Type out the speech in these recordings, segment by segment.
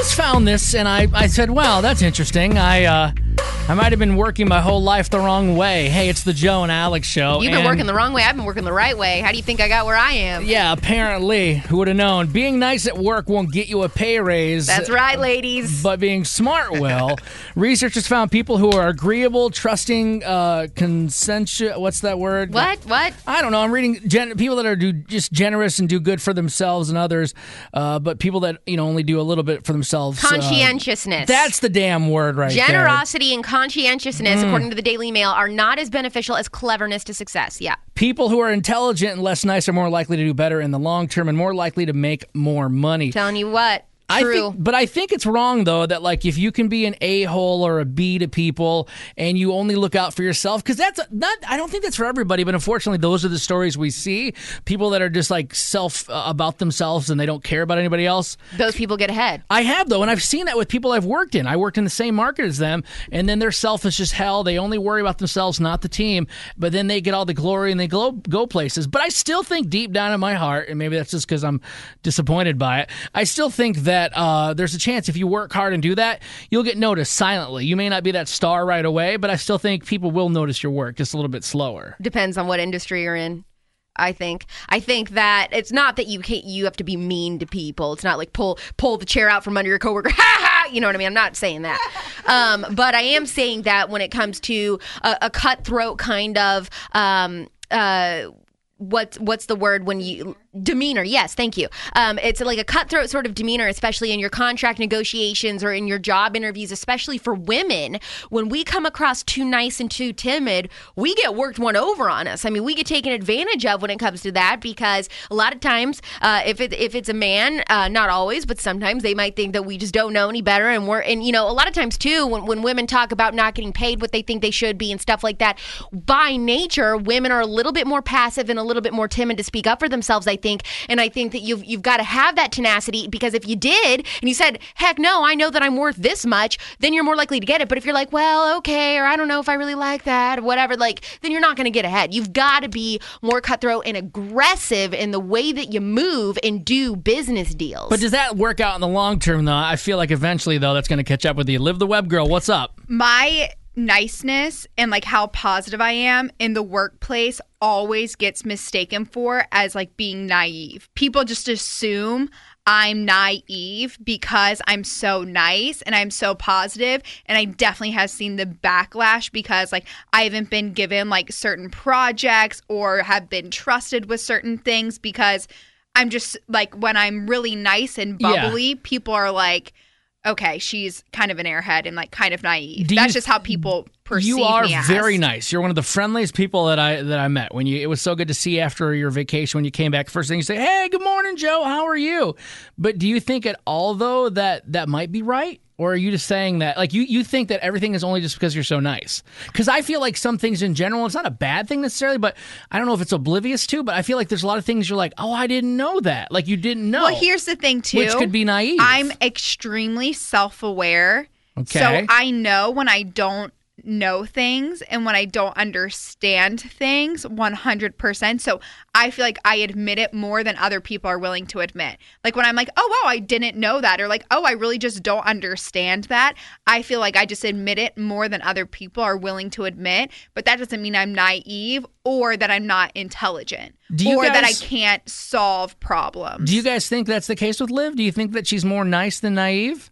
just found this, and I said, wow, that's interesting. I might have been working my whole life the wrong way. Hey, it's the Joe and Alex show. You've been working the wrong way. I've been working the right way. How do you think I got where I am? Yeah, apparently. Who would have known? Being nice at work won't get you a pay raise. That's right, ladies. But being smart will. Researchers found people who are agreeable, trusting, consensual. What's that word? What? I don't know. I'm reading people that are just generous and do good for themselves and others, but people that only do a little bit for themselves. Conscientiousness. That's the damn word right there. Generosity and conscientiousness, according to the Daily Mail, are not as beneficial as cleverness to success. Yeah. People who are intelligent and less nice are more likely to do better in the long term and more likely to make more money. Telling you what. True. But I think it's wrong, though, that if you can be an a-hole or a B to people and you only look out for yourself, because I don't think that's for everybody, but unfortunately, those are the stories we see. People that are just self about themselves and they don't care about anybody else. Those people get ahead. I have, though, and I've seen that with people I've worked in. I worked in the same market as them, and then they're selfish as hell. They only worry about themselves, not the team, but then they get all the glory and they go places. But I still think deep down in my heart, and maybe that's just because I'm disappointed by it, I still think that there's a chance if you work hard and do that, you'll get noticed silently. You may not be that star right away, but I still think people will notice your work just a little bit slower. Depends on what industry you're in. I think that it's not that you have to be mean to people. It's not like pull the chair out from under your coworker. Ha ha! You know what I mean? I'm not saying that. But I am saying that when it comes to a cutthroat kind of what's the word when you demeanor? Yes, thank you. It's like a cutthroat sort of demeanor, especially in your contract negotiations or in your job interviews, especially for women. When we come across too nice and too timid, we get worked one over on us. I mean, we get taken advantage of when it comes to that, because a lot of times, if it's a man, not always, but sometimes they might think that we just don't know any better, and a lot of times too, when women talk about not getting paid what they think they should be and stuff like that, by nature, women are a little bit more passive and a little bit more timid to speak up for themselves, I think. And I think that you've got to have that tenacity, because if you did and you said, heck no, I know that I'm worth this much, then you're more likely to get it. But if you're like, well, okay, or I don't know if I really like that or whatever, then you're not going to get ahead. You've got to be more cutthroat and aggressive in the way that you move and do business deals. But does that work out in the long term, though? I feel like eventually, though, that's going to catch up with you. Liv the Web Girl, what's up? My niceness and how positive I am in the workplace always gets mistaken for as being naive. People just assume I'm naive because I'm so nice and I'm so positive, and I definitely have seen the backlash because I haven't been given certain projects or have been trusted with certain things because I'm just when I'm really nice and bubbly, people are okay, she's kind of an airhead and kind of naive. That's just how people perceive me as. You are very nice. You're one of the friendliest people that I met. It was so good to see after your vacation when you came back. First thing you say, "Hey, good morning, Joe. How are you?" But do you think at all though that might be right? Or are you just saying that, you think that everything is only just because you're so nice? Because I feel like some things in general, it's not a bad thing necessarily, but I don't know if it's oblivious to, but I feel like there's a lot of things you're like, oh, I didn't know that. You didn't know. Well, here's the thing, too. Which could be naive. I'm extremely self-aware. Okay. So I know when I don't know things and when I don't understand things 100%. So I feel like I admit it more than other people are willing to admit. When I'm oh, wow, I didn't know that. Or oh, I really just don't understand that. I feel like I just admit it more than other people are willing to admit. But that doesn't mean I'm naive or that I'm not intelligent or that I can't solve problems. Do you guys think that's the case with Liv? Do you think that she's more nice than naive?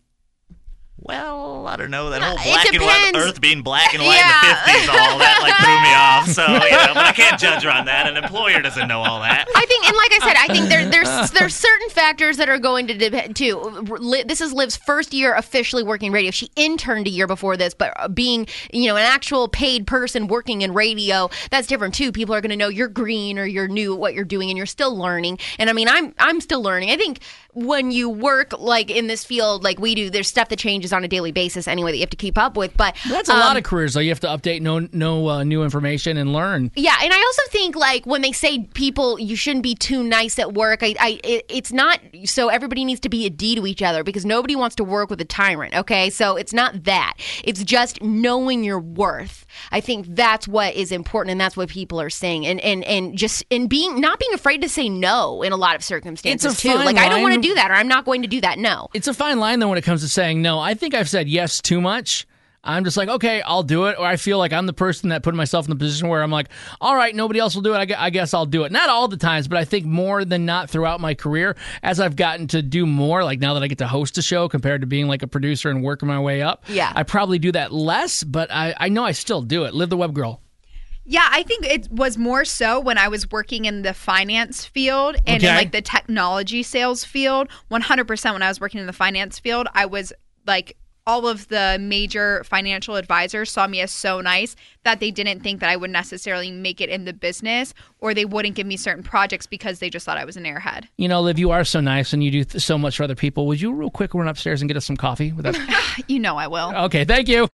Well, I don't know. That whole black and white, Earth being black and white in the 50s, all that threw me off. So, but I can't judge her on that. An employer doesn't know all that. I think, and like I said, I think there's certain factors that are going to depend too. This is Liv's first year officially working radio. She interned a year before this, but being an actual paid person working in radio, that's different too. People are going to know you're green or you're new at what you're doing, and you're still learning. And I mean, I'm still learning. I think when you work in this field like we do, there's stuff that changes on a daily basis anyway that you have to keep up with. But that's a lot of careers, though. You have to update, no new information, and learn. Yeah, and I also think like when they say people you shouldn't be too nice at work, it's not so everybody needs to be a D to each other because nobody wants to work with a tyrant. Okay, so it's not that. It's just knowing your worth. I think that's what is important, and that's what people are saying, and just not being afraid to say no in a lot of circumstances too. Like I don't want to do that, or I'm not going to do that. No, it's a fine line though when it comes to saying no. I think I've said yes too much. I'm just like, okay, I'll do it. Or I feel like I'm the person that put myself in the position where I'm like, all right, nobody else will do it. I guess I'll do it. Not all the times, but I think more than not throughout my career, as I've gotten to do more, like now that I get to host a show compared to being like a producer and working my way up, I probably do that less, but I know I still do it. Live the web girl. Yeah, I think it was more so when I was working in the finance field and in like the technology sales field. 100% when I was working in the finance field, I was like, all of the major financial advisors saw me as so nice that they didn't think that I would necessarily make it in the business, or they wouldn't give me certain projects because they just thought I was an airhead. You know, Liv, you are so nice and you do so much for other people. Would you real quick run upstairs and get us some coffee? You know I will. Okay, thank you.